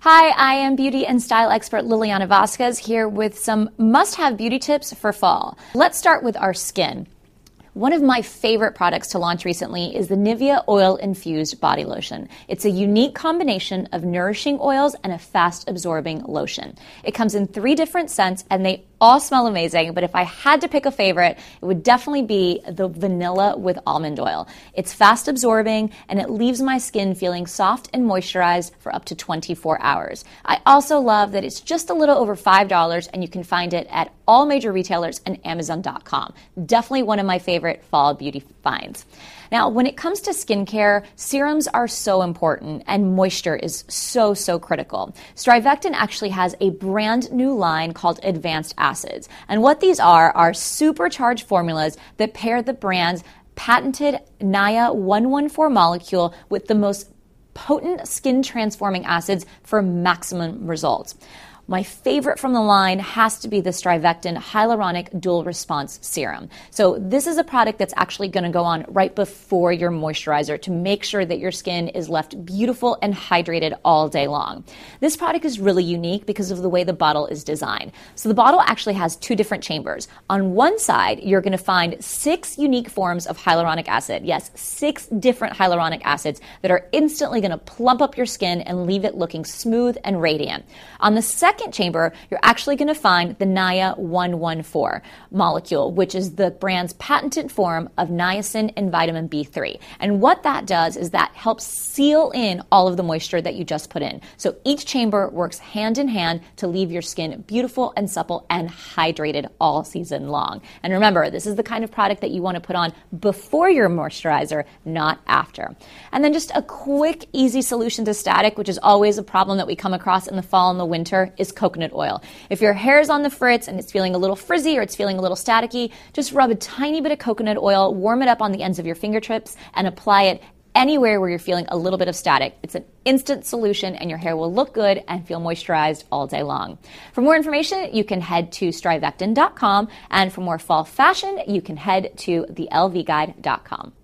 Hi, I am beauty and style expert Liliana Vasquez here with some must-have beauty tips for fall. Let's start with our skin. One of my favorite products to launch recently is the Nivea Oil-Infused Body Lotion. It's a unique combination of nourishing oils and a fast-absorbing lotion. It comes in 3 different scents, and they all smell amazing, but if I had to pick a favorite, it would definitely be the vanilla with almond oil. It's fast absorbing, and it leaves my skin feeling soft and moisturized for up to 24 hours. I also love that it's just a little over $5, and you can find it at all major retailers and Amazon.com. Definitely one of my favorite fall beauty finds. Now, when it comes to skincare, serums are so important and moisture is so critical. Strivectin actually has a brand new line called Advanced Acids. And what these are supercharged formulas that pair the brand's patented NIA 114 molecule with the most potent skin transforming acids for maximum results. My favorite from the line has to be the Strivectin Hyaluronic Dual Response Serum. So this is a product that's actually going to go on right before your moisturizer to make sure that your skin is left beautiful and hydrated all day long. This product is really unique because of the way the bottle is designed. So the bottle actually has 2 different chambers. On one side, you're going to find 6 unique forms of hyaluronic acid. Yes, 6 different hyaluronic acids that are instantly going to plump up your skin and leave it looking smooth and radiant. On the second chamber, you're actually going to find the NIA 114 molecule, which is the brand's patented form of niacin and vitamin B3. And what that does is that helps seal in all of the moisture that you just put in. So each chamber works hand in hand to leave your skin beautiful and supple and hydrated all season long. And remember, this is the kind of product that you want to put on before your moisturizer, not after. And then just a quick, easy solution to static, which is always a problem that we come across in the fall and the winter, is coconut oil. If your hair is on the fritz and it's feeling a little frizzy or it's feeling a little staticky, just rub a tiny bit of coconut oil, warm it up on the ends of your fingertips, and apply it anywhere where you're feeling a little bit of static. It's an instant solution and your hair will look good and feel moisturized all day long. For more information, you can head to strivectin.com, and for more fall fashion, you can head to thelvguide.com.